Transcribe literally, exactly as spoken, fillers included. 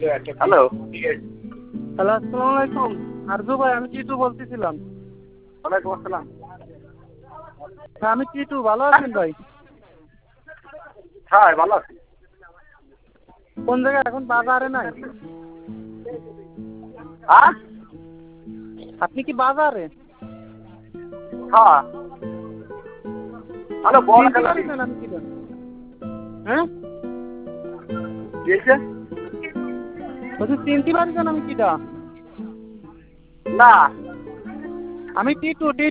Hello hello, আসসালামু আলাইকুম। আরজু ভাই, আমি টিটু বলতেছিলাম। ওয়ালাইকুম আসসালাম। হ্যাঁ, আমি টিটু। ভালো আছেন ভাই? হ্যাঁ ভালো আছি। কোন জায়গায় এখন? বাজারে নাই? হ্যাঁ আপনি কি বাজারে? হ্যাঁ হ্যালো বল চিনতে খেলা পারছেন আমি কিনা? হ্যাঁ, দিয়েছে বলছি চিনতে পারছেন আমি কিটা? না আমি টিটু টিটু